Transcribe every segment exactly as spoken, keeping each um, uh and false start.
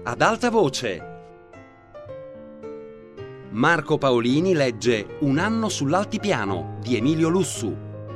ad alta voce. Marco Paolini legge Un anno sull'altipiano di Emilio Lussu.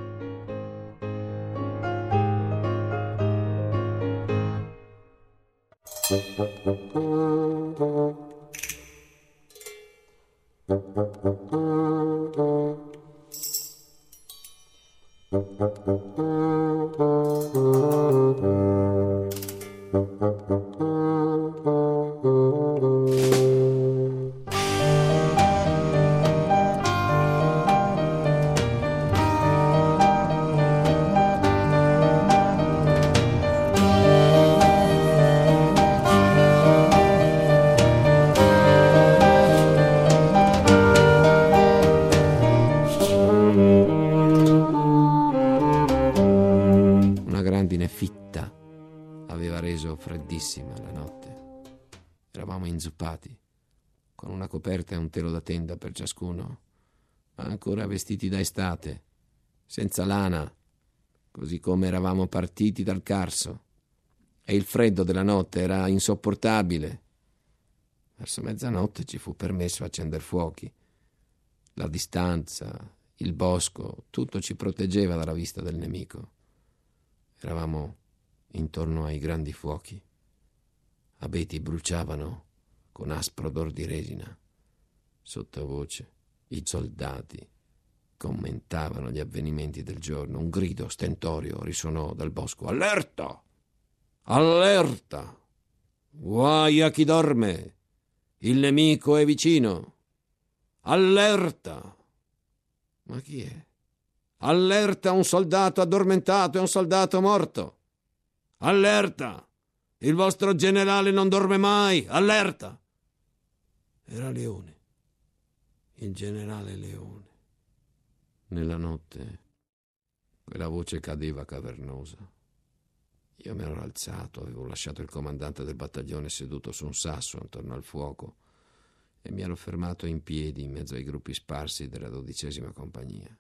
Fitta aveva reso freddissima la notte. Eravamo inzuppati, con una coperta e un telo da tenda per ciascuno, ma ancora vestiti da estate, senza lana, così come eravamo partiti dal Carso. E il freddo della notte era insopportabile. Verso mezzanotte ci fu permesso accender fuochi. La distanza, il bosco, tutto ci proteggeva dalla vista del nemico. Eravamo intorno ai grandi fuochi. Abeti bruciavano con aspro odor di resina. Sottovoce i soldati commentavano gli avvenimenti del giorno. Un grido stentorio risuonò dal bosco. Allerta! Allerta! Guai a chi dorme! Il nemico è vicino! Allerta! Ma chi è? Allerta, un soldato addormentato e un soldato morto. Allerta! Il vostro generale non dorme mai. Allerta! Era Leone. Il generale Leone. Nella notte quella voce cadeva cavernosa. Io mi ero alzato, avevo lasciato il comandante del battaglione seduto su un sasso attorno al fuoco e mi ero fermato in piedi in mezzo ai gruppi sparsi della dodicesima compagnia.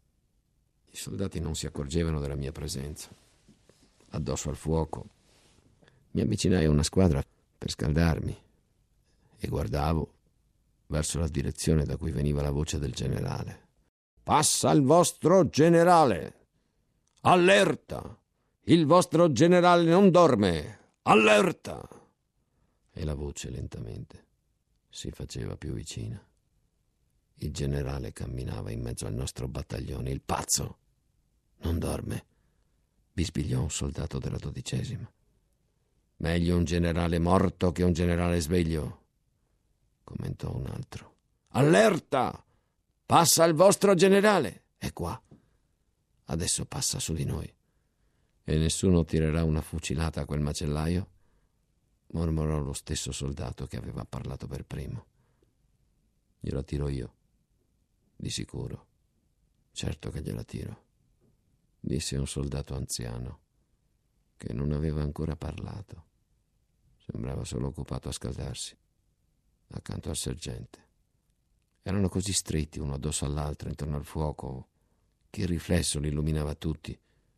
I soldati non si accorgevano della mia presenza. Addosso al fuoco mi avvicinai a una squadra per scaldarmi e guardavo verso la direzione da cui veniva la voce del generale. Passa il vostro generale! Allerta! Il vostro generale non dorme! Allerta! E la voce lentamente si faceva più vicina. Il generale camminava in mezzo al nostro battaglione. Il pazzo non dorme, bisbigliò un soldato della dodicesima. Meglio un generale morto che un generale sveglio, commentò un altro. Allerta! Passa il vostro generale! È qua. Adesso passa su di noi. E nessuno tirerà una fucilata a quel macellaio? Mormorò lo stesso soldato che aveva parlato per primo. Gliela tiro io. Di sicuro. Certo che gliela tiro, disse un soldato anziano che non aveva ancora parlato. Sembrava solo occupato a scaldarsi, accanto al sergente. Erano così stretti uno addosso all'altro intorno al fuoco che il riflesso li illuminava tutti.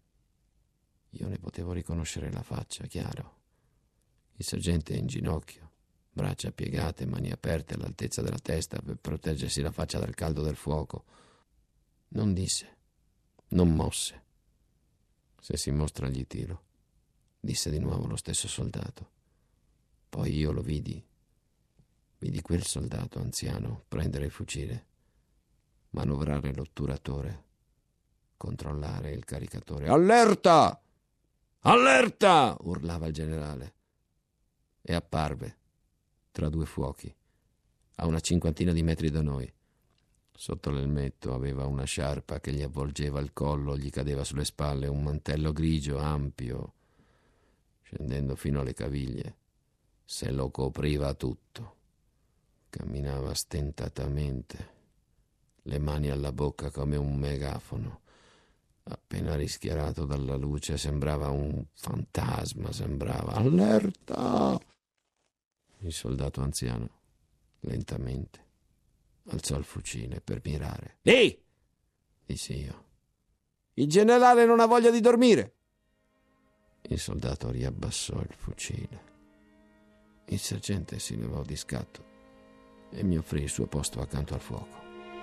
Io ne potevo riconoscere la faccia, chiaro. Il sergente in ginocchio, braccia piegate, mani aperte all'altezza della testa per proteggersi la faccia dal caldo del fuoco. Non disse, non mosse. Se si mostra gli tiro, disse di nuovo lo stesso soldato. Poi io lo vidi, vidi quel soldato anziano prendere il fucile, manovrare l'otturatore, controllare il caricatore. Allerta! Allerta! Urlava il generale. E apparve, tra due fuochi, a una cinquantina di metri da noi. Sotto l'elmetto aveva una sciarpa che gli avvolgeva il collo, gli cadeva sulle spalle un mantello grigio, ampio, scendendo fino alle caviglie. Se lo copriva tutto. Camminava stentatamente, le mani alla bocca come un megafono. Appena rischiarato dalla luce sembrava un fantasma, sembrava. Allerta! Il soldato anziano, lentamente, alzò il fucile per mirare. Ehi! Dissi io. Il generale non ha voglia di dormire. Il soldato riabbassò il fucile. Il sergente si levò di scatto e mi offrì il suo posto accanto al fuoco.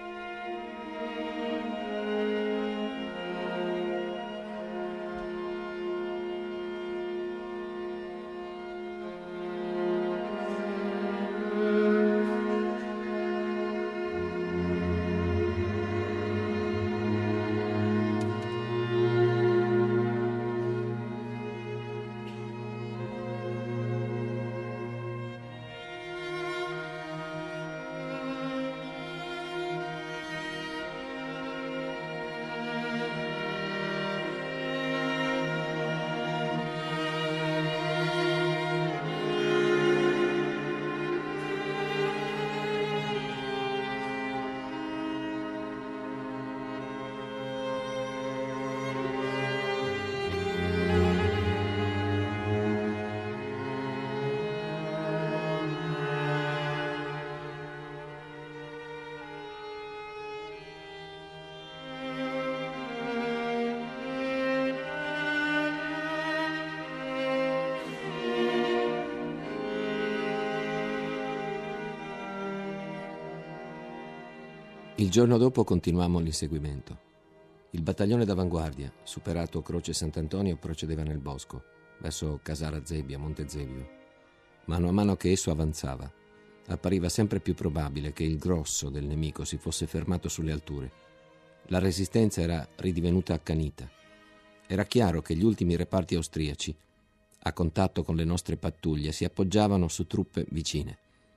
Il giorno dopo continuammo l'inseguimento. Il battaglione d'avanguardia, superato Croce Sant'Antonio, procedeva nel bosco, verso Casara Zebbia, Monte Zebio. Mano a mano che esso avanzava, appariva sempre più probabile che il grosso del nemico si fosse fermato sulle alture. La resistenza era ridivenuta accanita. Era chiaro che gli ultimi reparti austriaci, a contatto con le nostre pattuglie, si appoggiavano su truppe vicine.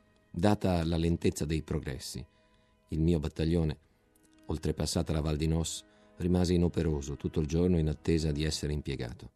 Data la lentezza dei progressi, il mio battaglione, oltrepassata la Val di Nos, rimase inoperoso tutto il giorno in attesa di essere impiegato.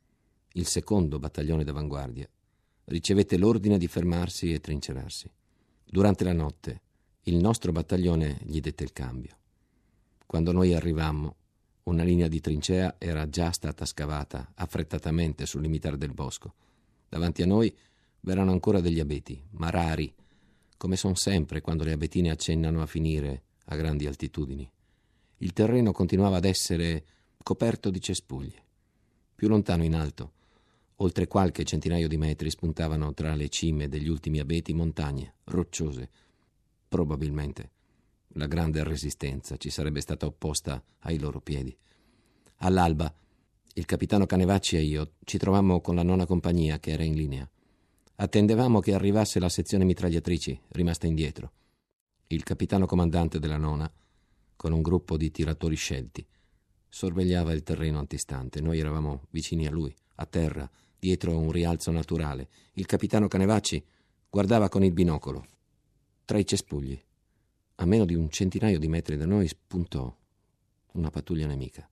Il secondo battaglione d'avanguardia ricevette l'ordine di fermarsi e trincerarsi. Durante la notte il nostro battaglione gli dette il cambio. Quando noi arrivammo, una linea di trincea era già stata scavata affrettatamente sul limitare del bosco. Davanti a noi v'erano ancora degli abeti, ma rari, come son sempre quando le abetine accennano a finire a grandi altitudini. Il terreno continuava ad essere coperto di cespugli. Più lontano in alto, oltre qualche centinaio di metri, spuntavano tra le cime degli ultimi abeti montagne rocciose. Probabilmente la grande resistenza ci sarebbe stata opposta ai loro piedi. All'alba, il capitano Canevacci e io ci trovammo con la nona compagnia che era in linea. Attendevamo che arrivasse la sezione mitragliatrici, rimasta indietro. Il capitano comandante della nona, con un gruppo di tiratori scelti, sorvegliava il terreno antistante. Noi eravamo vicini a lui, a terra, dietro un rialzo naturale. Il capitano Canevacci guardava con il binocolo. Tra i cespugli, a meno di un centinaio di metri da noi, spuntò una pattuglia nemica.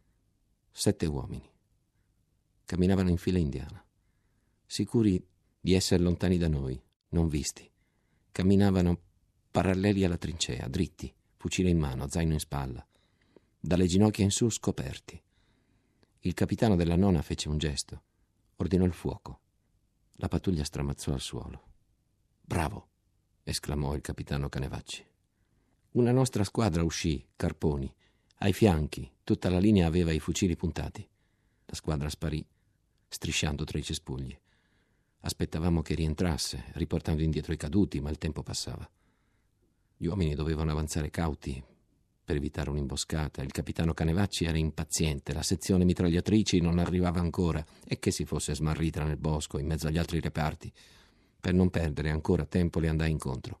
Sette uomini. Camminavano in fila indiana, sicuri di essere lontani da noi, non visti. Camminavano paralleli alla trincea, dritti, fucile in mano, zaino in spalla, dalle ginocchia in su scoperti. Il capitano della nona fece un gesto, ordinò il fuoco. La pattuglia stramazzò al suolo. «Bravo!» esclamò il capitano Canevacci. Una nostra squadra uscì, carponi. Ai fianchi, tutta la linea aveva i fucili puntati. La squadra sparì, strisciando tra i cespugli. Aspettavamo che rientrasse, riportando indietro i caduti, ma il tempo passava. Gli uomini dovevano avanzare cauti per evitare un'imboscata. Il capitano Canevacci era impaziente, la sezione mitragliatrici non arrivava ancora e che si fosse smarrita nel bosco in mezzo agli altri reparti. Per non perdere ancora tempo le andai incontro.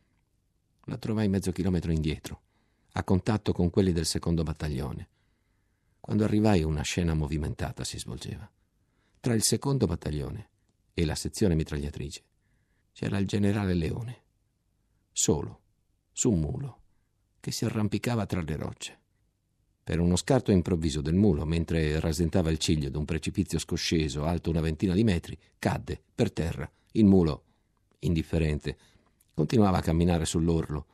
La trovai mezzo chilometro indietro, a contatto con quelli del secondo battaglione. Quando arrivai una scena movimentata si svolgeva. Tra il secondo battaglione e la sezione mitragliatrice c'era il generale Leone, solo, su un mulo, che si arrampicava tra le rocce. Per uno scarto improvviso del mulo, mentre rasentava il ciglio d'un precipizio scosceso alto una ventina di metri, cadde per terra. Il mulo, indifferente, continuava a camminare sull'orlo.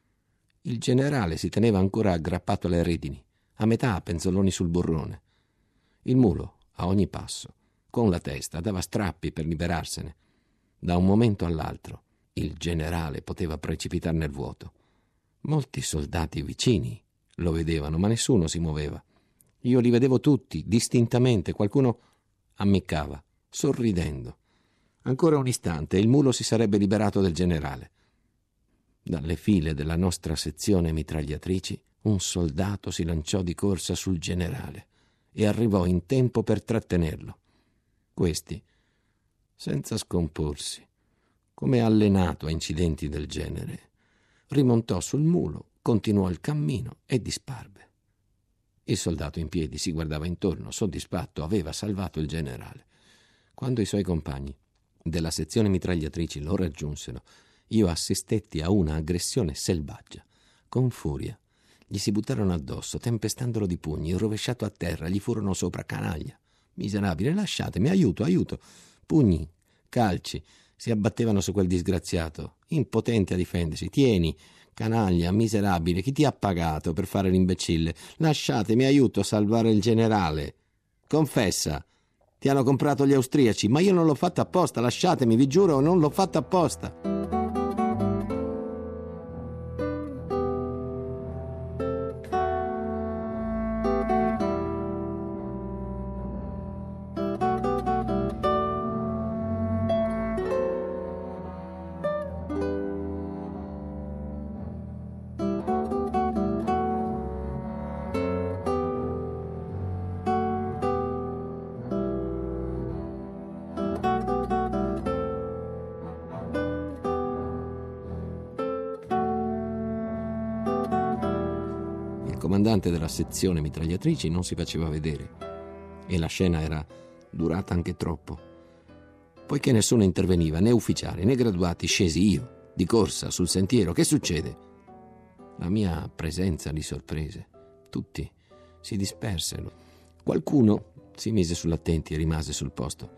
Il generale si teneva ancora aggrappato alle redini, a metà penzoloni sul burrone. Il mulo, a ogni passo, con la testa, dava strappi per liberarsene. Da un momento all'altro, il generale poteva precipitare nel vuoto. Molti soldati vicini lo vedevano, ma nessuno si muoveva. Io li vedevo tutti, distintamente. Qualcuno ammiccava, sorridendo. Ancora un istante e il mulo si sarebbe liberato del generale. Dalle file della nostra sezione mitragliatrici un soldato si lanciò di corsa sul generale e arrivò in tempo per trattenerlo. Questi, senza scomporsi, come allenato a incidenti del genere, rimontò sul mulo, continuò il cammino e disparve. Il soldato in piedi si guardava intorno, soddisfatto, aveva salvato il generale. Quando i suoi compagni della sezione mitragliatrici lo raggiunsero, io assistetti a una aggressione selvaggia. Con furia gli si buttarono addosso, tempestandolo di pugni, rovesciato a terra, gli furono sopra. Canaglia, miserabile, lasciatemi, aiuto, aiuto. Pugni, calci, si abbattevano su quel disgraziato, impotente a difendersi. Tieni, canaglia, miserabile, chi ti ha pagato per fare l'imbecille? Lasciatemi, aiuto a salvare il generale. Confessa, ti hanno comprato gli austriaci, ma io non l'ho fatto apposta, lasciatemi, vi giuro, non l'ho fatto apposta. Il comandante della sezione mitragliatrici non si faceva vedere e la scena era durata anche troppo. Poiché nessuno interveniva, né ufficiali né graduati, scesi io, di corsa, sul sentiero. Che succede? La mia presenza li sorprese. Tutti si dispersero. Qualcuno si mise sull'attenti e rimase sul posto.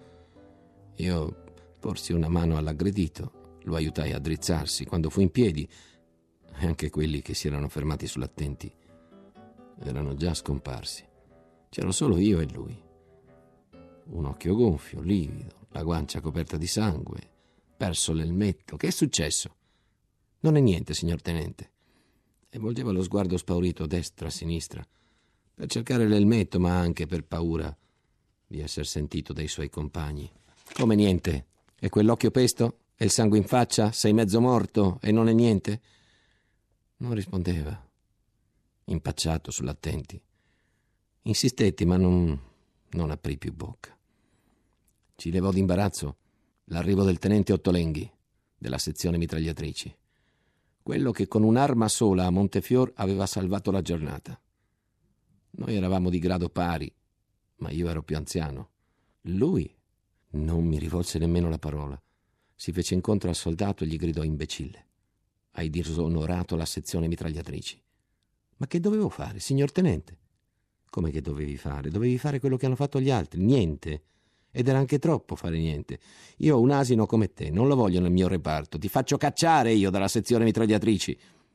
Io porsi una mano all'aggredito, lo aiutai a drizzarsi. Quando fu in piedi, anche quelli che si erano fermati sull'attenti erano già scomparsi. C'ero solo io e lui. Un occhio gonfio, livido, la guancia coperta di sangue, perso l'elmetto. Che è successo? Non è niente, signor tenente. E volgeva lo sguardo spaurito destra a sinistra per cercare l'elmetto, ma anche per paura di esser sentito dai suoi compagni. Come niente? E quell'occhio pesto? E il sangue in faccia? Sei mezzo morto e non è niente? Non rispondeva, impacciato sull'attenti. Insistetti, ma non, non aprì più bocca. Ci levò d'imbarazzo l'arrivo del tenente Ottolenghi, della sezione mitragliatrici, quello che con un'arma sola a Montefior aveva salvato la giornata. Noi eravamo di grado pari, ma io ero più anziano. Lui non mi rivolse nemmeno la parola. Si fece incontro al soldato e gli gridò: imbecille, hai disonorato la sezione mitragliatrici. Ma che dovevo fare, signor tenente? Come che dovevi fare? Dovevi fare quello che hanno fatto gli altri. Niente. Ed era anche troppo fare niente. Io ho un asino come te, non lo voglio nel mio reparto. Ti faccio cacciare io dalla sezione mitragliatrici.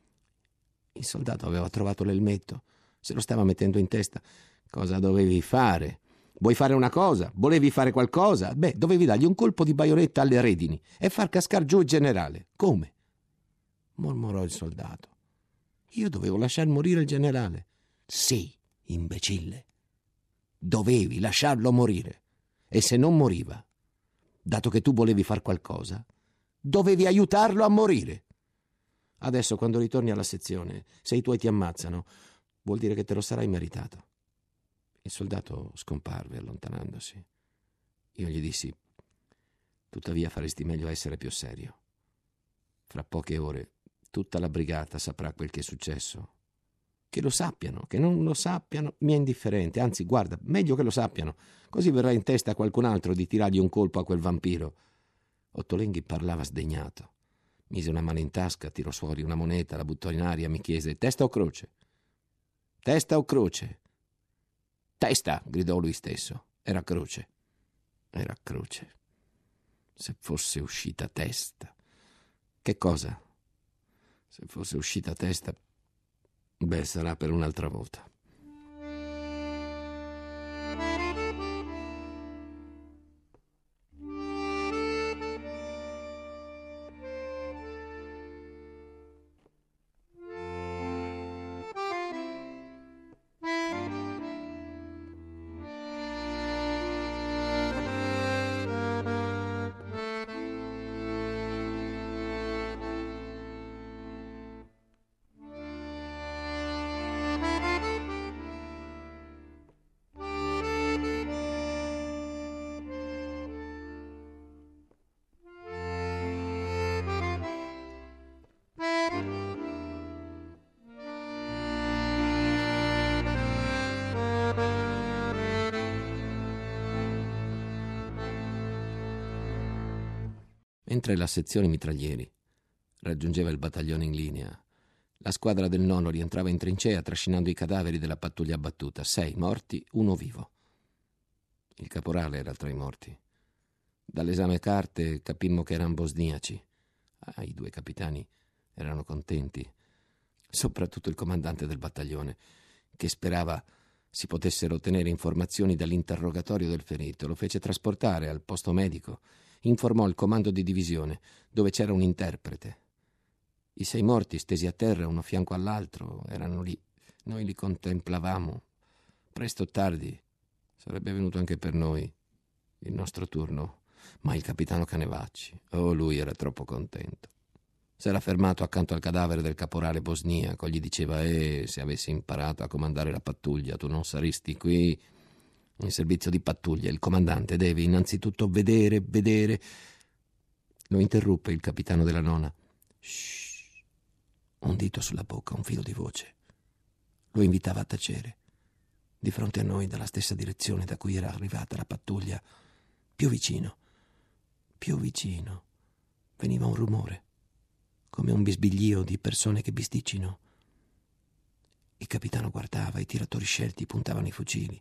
Il soldato aveva trovato l'elmetto, se lo stava mettendo in testa. Cosa dovevi fare? Vuoi fare una cosa? Volevi fare qualcosa? Beh, dovevi dargli un colpo di baionetta alle redini e far cascar giù il generale. Come? Mormorò il soldato. Io dovevo lasciar morire il generale. Sì, imbecille. Dovevi lasciarlo morire. E se non moriva, dato che tu volevi far qualcosa, dovevi aiutarlo a morire. Adesso, quando ritorni alla sezione, se i tuoi ti ammazzano, vuol dire che te lo sarai meritato. Il soldato scomparve allontanandosi. Io gli dissi: tuttavia faresti meglio a essere più serio. Fra poche ore tutta la brigata saprà quel che è successo. Che lo sappiano, che non lo sappiano, mi è indifferente. Anzi, guarda, meglio che lo sappiano. Così verrà in testa a qualcun altro di tirargli un colpo a quel vampiro. Ottolenghi parlava sdegnato. Mise una mano in tasca, tirò fuori una moneta, la buttò in aria, mi chiese: testa o croce? Testa o croce? Testa, gridò lui stesso. Era croce. Era croce. Se fosse uscita testa. Che cosa? Se fosse uscita testa, beh, sarà per un'altra volta. Mentre la sezione mitraglieri raggiungeva il battaglione in linea, la squadra del nono rientrava in trincea trascinando i cadaveri della pattuglia abbattuta. Sei morti, uno vivo. Il caporale era tra i morti. Dall'esame carte capimmo che erano bosniaci. Ah, i due capitani erano contenti, soprattutto il comandante del battaglione, che sperava si potessero ottenere informazioni dall'interrogatorio del ferito. Lo fece trasportare al posto medico, informò il comando di divisione, dove c'era un interprete. I sei morti, stesi a terra uno a fianco all'altro, erano lì. Noi li contemplavamo. Presto o tardi sarebbe venuto anche per noi il nostro turno, ma il capitano Canevacci, oh, lui era troppo contento. S'era fermato accanto al cadavere del caporale bosniaco, gli diceva: eh, se avessi imparato a comandare la pattuglia tu non saresti qui in servizio di pattuglia. Il comandante deve innanzitutto vedere, vedere. Lo interruppe il capitano della nona. Shh, un dito sulla bocca, un filo di voce. Lo invitava a tacere. Di fronte a noi, dalla stessa direzione da cui era arrivata la pattuglia, più vicino, più vicino, veniva un rumore, come un bisbiglio di persone che bisticcino. Il capitano guardava, i tiratori scelti puntavano i fucili.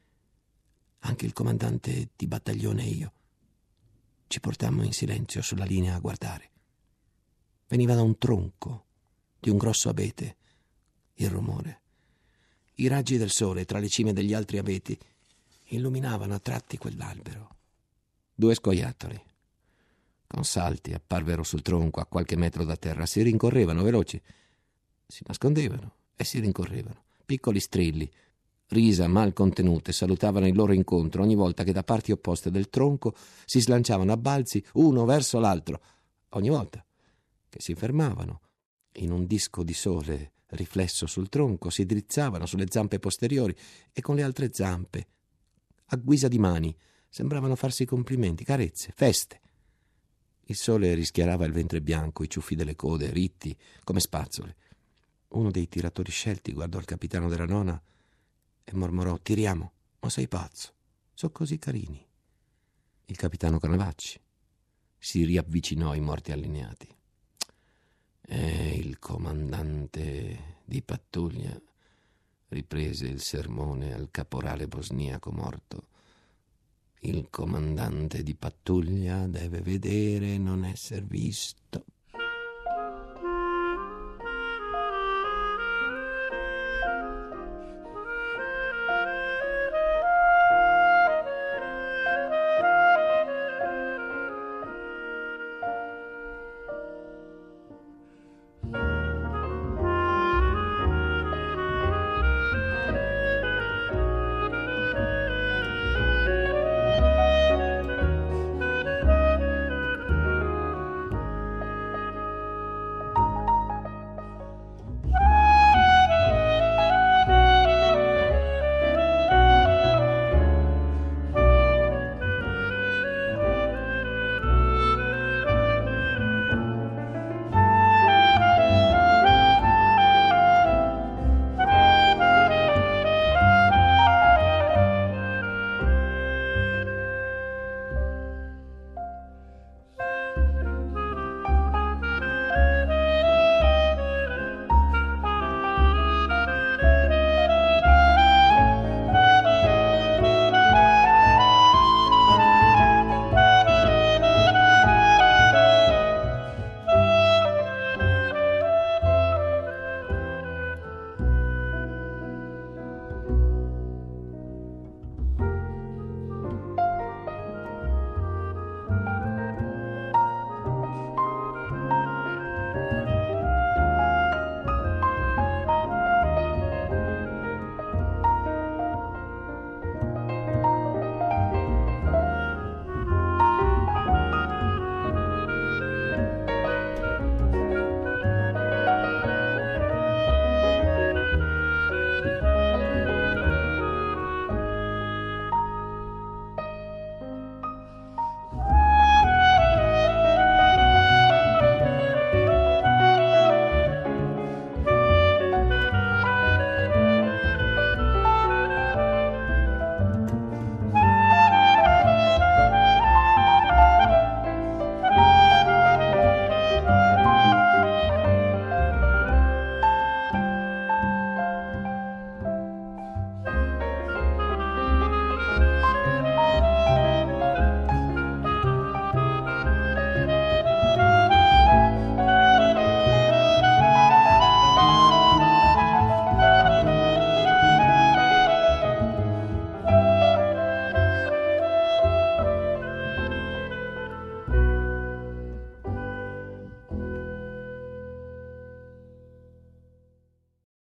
Anche il comandante di battaglione e io ci portammo in silenzio sulla linea a guardare. Veniva da un tronco di un grosso abete il rumore. I raggi del sole tra le cime degli altri abeti illuminavano a tratti quell'albero. Due scoiattoli con salti apparvero sul tronco a qualche metro da terra. Si rincorrevano veloci, si nascondevano e si rincorrevano. Piccoli strilli, risa mal contenute salutavano il loro incontro ogni volta che da parti opposte del tronco si slanciavano a balzi uno verso l'altro. Ogni volta che si fermavano in un disco di sole riflesso sul tronco si drizzavano sulle zampe posteriori e con le altre zampe, a guisa di mani, sembravano farsi complimenti, carezze, feste. Il sole rischiarava il ventre bianco, i ciuffi delle code, ritti come spazzole. Uno dei tiratori scelti guardò il capitano della nona e mormorò: tiriamo, ma sei pazzo, sono così carini. Il capitano Canevacci si riavvicinò ai morti allineati. E il comandante di pattuglia riprese il sermone al caporale bosniaco morto. Il comandante di pattuglia deve vedere, non esser visto.